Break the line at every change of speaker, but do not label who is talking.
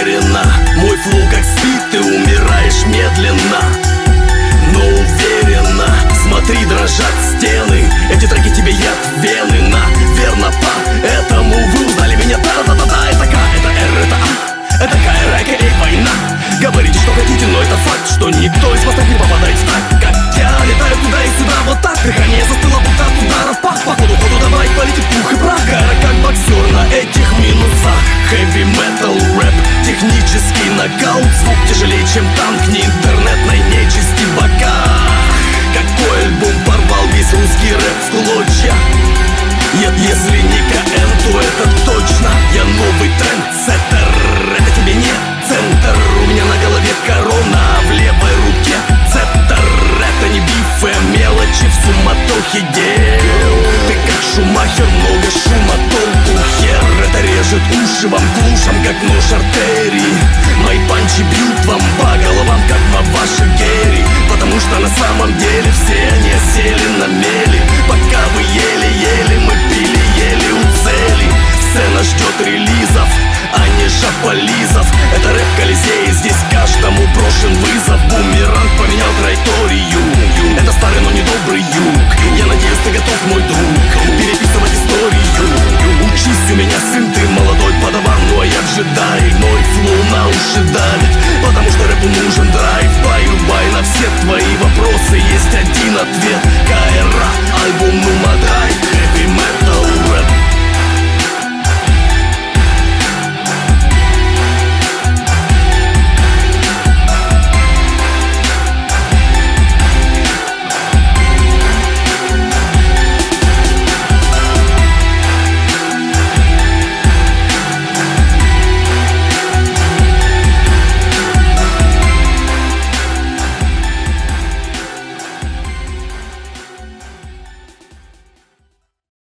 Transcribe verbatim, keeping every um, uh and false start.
уверенно. Мой флоу как спит, ты умираешь медленно, но уверенно. Смотри, дрожат стены, эти треки тебе яд в вены. Наверно, поэтому вы узнали меня. Да-да-да-да, это К, это Р, это А, это К, Р, А, К, Эй, война. Говорите, что хотите, но это факт, что никто из вас так не попадает в так, как я. Летаю туда и сюда, вот так. Дыхание застыло, будто от ударов пах. По ходу, ходу давай, полетит пух и прах. Гора как боксер на этих минусах. Heavy metal рэп, технический нокаут. Звук тяжелее, чем танк, не интернетной нечисти в боках. Какой альбом порвал весь русский рэп в клочья? Если не КН, то это точно. Я новый трендсеттер, это тебе не центр. У меня на голове корона, а в левой руке цептер. Это не бифы, мелочи в суматохе дел. Ты как Шумахер, много шума, толку хер. Это режет уши вам клушам, как нож артерии. Мои панчи бьют вам по головам, как на ваши гери. Потому что на самом деле все они осели на мели. Пока вы еле-еле, мы пили еле у цели. Сцена ждет релизов, а не шаполизов. Это рэп Колизей, здесь каждому брошен вызов. Бумеранг поменял траекторию. Это старый, но не добрый юг. Я надеюсь, ты готов, мой друг, переписывать историю. Учись у меня, сын, ты молодой подаван. Ну а я джедай, мой флоу на уши давит. Потому что рэпу нужен драйв. Баю-бай, на все твои вопросы есть один ответ.